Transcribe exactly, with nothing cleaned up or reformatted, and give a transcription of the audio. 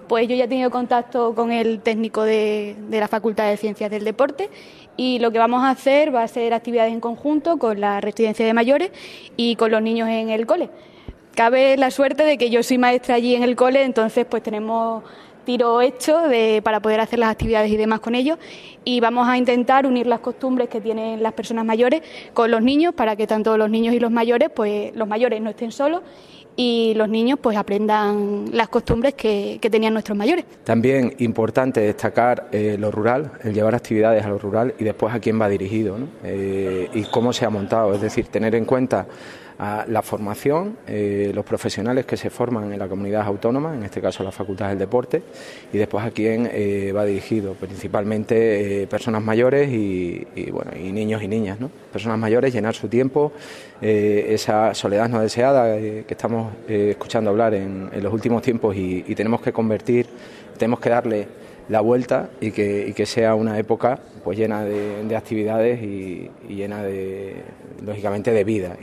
pues yo ya he tenido contacto con el técnico de, de la Facultad de Ciencias del Deporte y lo que vamos a hacer va a ser actividades en conjunto con la residencia de mayores y con los niños en el cole. Cabe la suerte de que yo soy maestra allí en el cole, entonces pues tenemos tiro hecho de, para poder hacer las actividades y demás con ellos, y vamos a intentar unir las costumbres que tienen las personas mayores con los niños para que tanto los niños y los mayores, pues los mayores no estén solos y los niños pues aprendan las costumbres que, que tenían nuestros mayores. También importante destacar eh, lo rural, el llevar actividades a lo rural y después a quién va dirigido, ¿no? eh, y cómo se ha montado, es decir, tener en cuenta a la formación, eh, los profesionales que se forman en la comunidad autónoma, en este caso la Facultad del Deporte, y después a quién eh, va dirigido, principalmente eh, personas mayores y, y, bueno, y niños y niñas, ¿no? Personas mayores, llenar su tiempo, eh, esa soledad no deseada eh, que estamos eh, escuchando hablar en, en los últimos tiempos y, y tenemos que convertir, tenemos que darle la vuelta y que, y que sea una época pues llena de, de actividades y, y llena de, lógicamente, de vida.